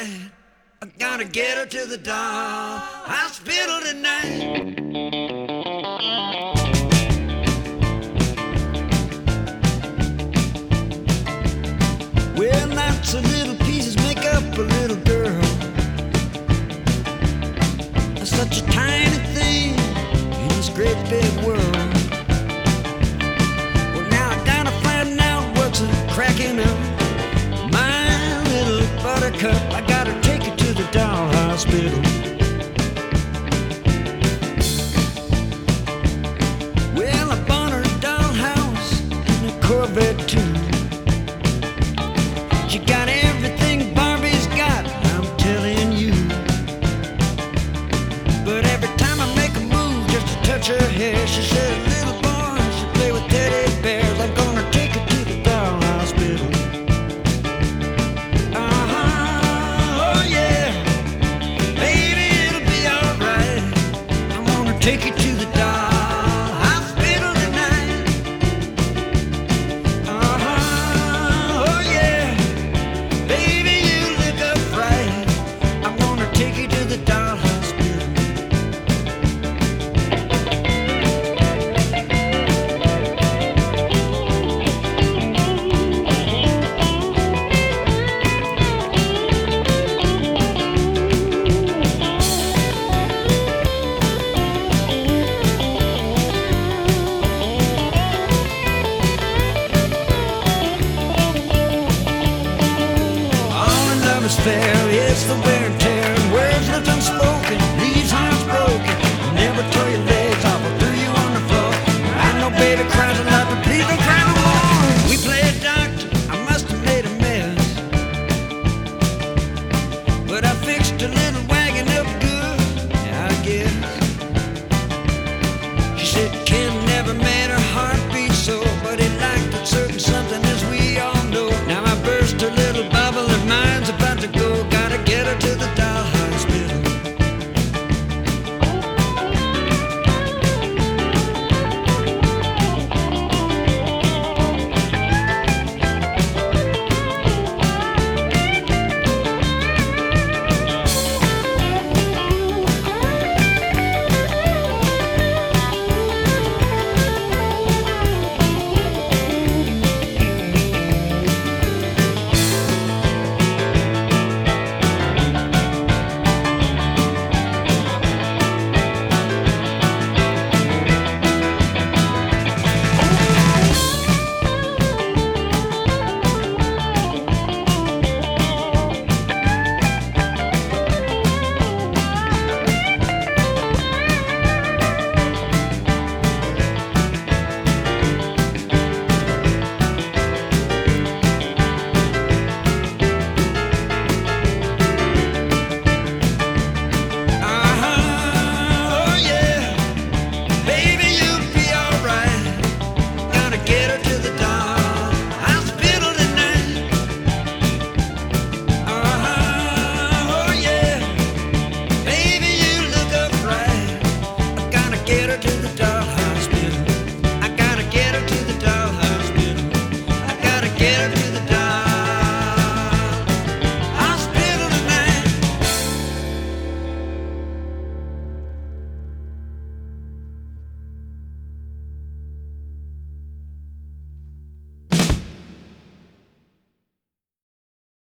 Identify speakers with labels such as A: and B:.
A: alright. I gotta get her to the doll hospital tonight. Well, lots of little pieces make up a little girl. Such a tiny thing in this great big world. Well, now I gotta find out what's cracking up. My little buttercup, I gotta take her to the doll hospital. Well, I bought her a dollhouse and a Corvette too. She got everything Barbie's got, I'm telling you. But every time I make a move just to touch her hair, she said, little boy, she play with teddy bears. I'm gonna take her to the doll hospital. Oh yeah, baby, it'll be alright. I'm gonna take you to the doll hospital tonight. Oh yeah, baby, you look up right. I'm gonna take you to the doll hospital. All in love is fair, it's the way